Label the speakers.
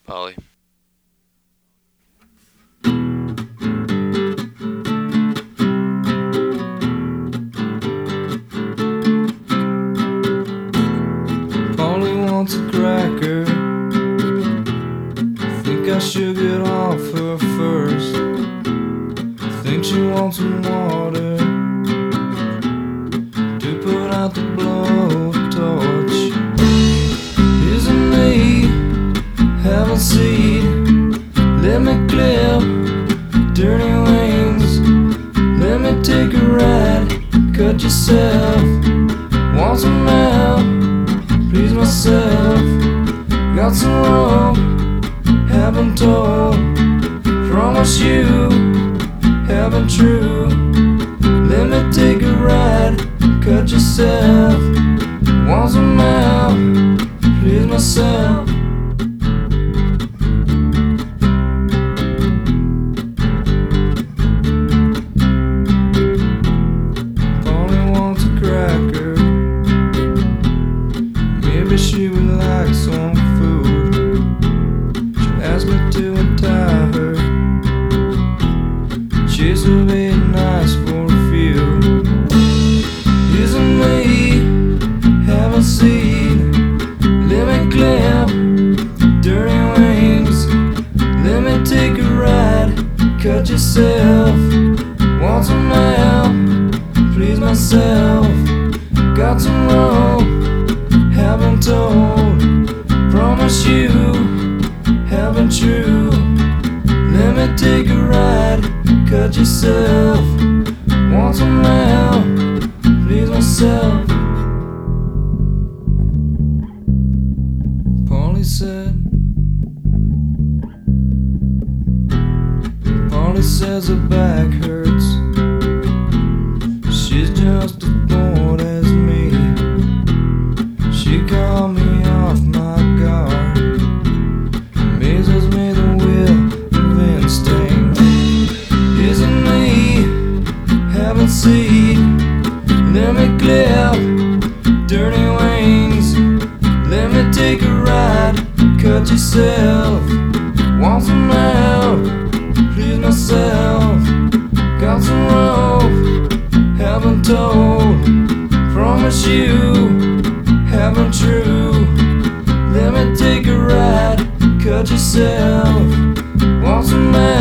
Speaker 1: Polly.
Speaker 2: Polly wants a cracker. Think I should get off her first. Think she wants some water to put out the blowtorch. Isn't me, have a seat. Let me clip dirty wings. Let me take a ride. Cut yourself. Want some help? Please myself. Got some rope, haven't told. Promise you, haven't true. Let me take a ride, cut yourself. Want some help, please myself. Polly wants a cracker. Maybe she would like some food. She asked me to untie her. She's a bit nice for a few. Isn't me, have a seat. Let me clip dirty wings. Let me take a ride, cut yourself. Want some help, please myself. Got some rope, haven't told. Promise you, haven't true. Let me take a ride, cut yourself. Want some help, please myself. Polly said. Polly says her back hurts. She's just as bored as me. She called me off my guard. Amazes me the will of instinct. Isn't me, haven't seen. Let me clip dirty wings. Let me take a ride, cut yourself. Want some help, please myself. Got some rope, haven't told. Promise you, haven't true. Let me take a ride, cut yourself. Want some help.